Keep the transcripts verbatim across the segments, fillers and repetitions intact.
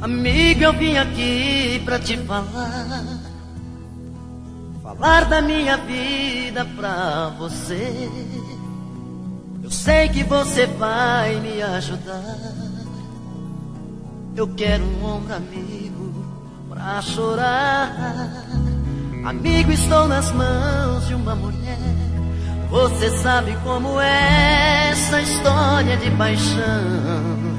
Amigo, eu vim aqui pra te falar, falar da minha vida pra você. Eu sei que você vai me ajudar. Eu quero um ombro amigo pra chorar. Amigo, estou nas mãos de uma mulher. Você sabe como é essa história de paixão.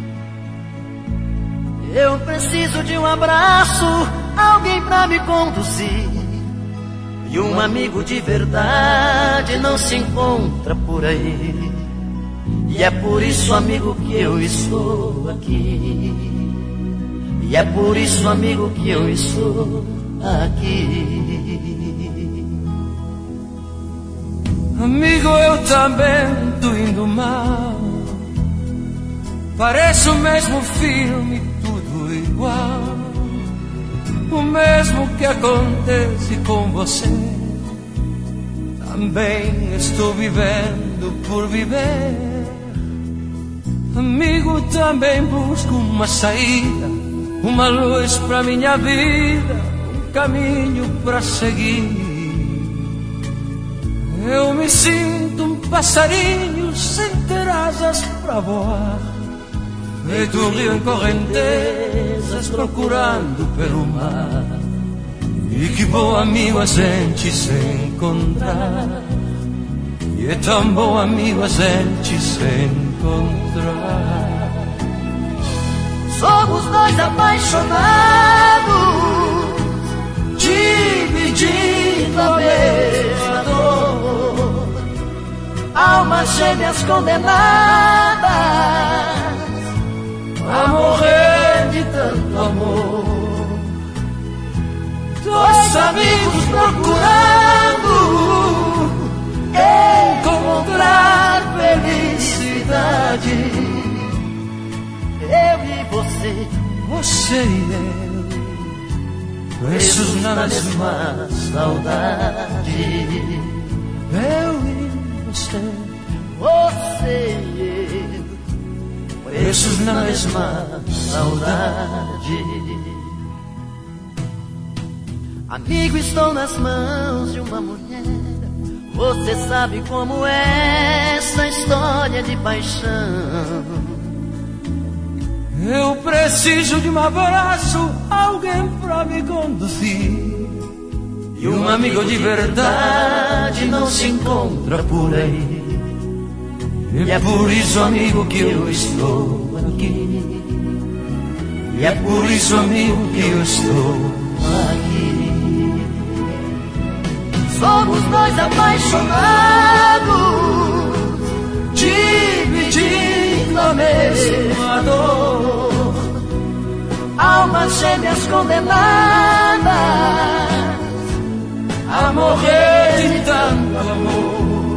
Eu preciso de um abraço, alguém pra me conduzir. E um amigo de verdade não se encontra por aí. E é por isso, amigo, que eu estou aqui. E é por isso, amigo, que eu estou aqui. Amigo, eu também tô indo mal. Parece o mesmo filme, tudo igual. O mesmo que acontece com você. Também estou vivendo por viver. Amigo, também busco uma saída, uma luz pra minha vida, um caminho pra seguir. Eu me sinto um passarinho sem ter asas pra voar, feito um rio em correntezas procurando pelo mar. E que bom, amigo, a gente se encontrar. E é tão bom, amigo, a gente se encontrar. Somos dois apaixonados, dividindo a mesma dor. Almas gêmeas condenadas a morrer de tanto amor. Dois amigos procurando encontrar felicidade. Eu e você, você e eu, presos na mesma saudade. Eu e você, você e eu, presos na mesma saudade. Amigo, estou nas mãos de uma mulher. Você sabe como é essa história de paixão. Eu preciso de um abraço, alguém pra me conduzir. E um amigo de verdade não se encontra por aí. E é por isso, amigo, que eu estou aqui. E é por isso, amigo, que eu estou aqui. Somos dois apaixonados, dividindo a mesma dor. Almas gêmeas condenadas a morrer de tanto amor.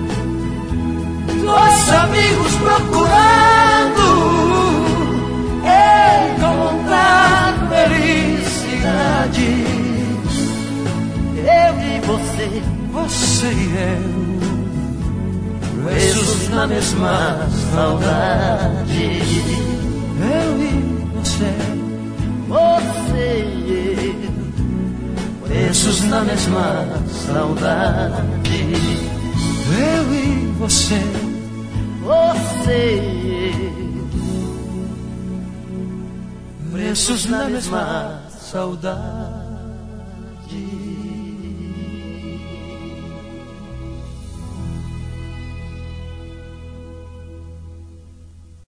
Dois amigos procurando encontrar felicidade. Eu e você, você e eu, presos na mesma saudade. Eu e você, você e eu, presos na mesma saudade. Eu e você, você e eu, presos na mesma saudade.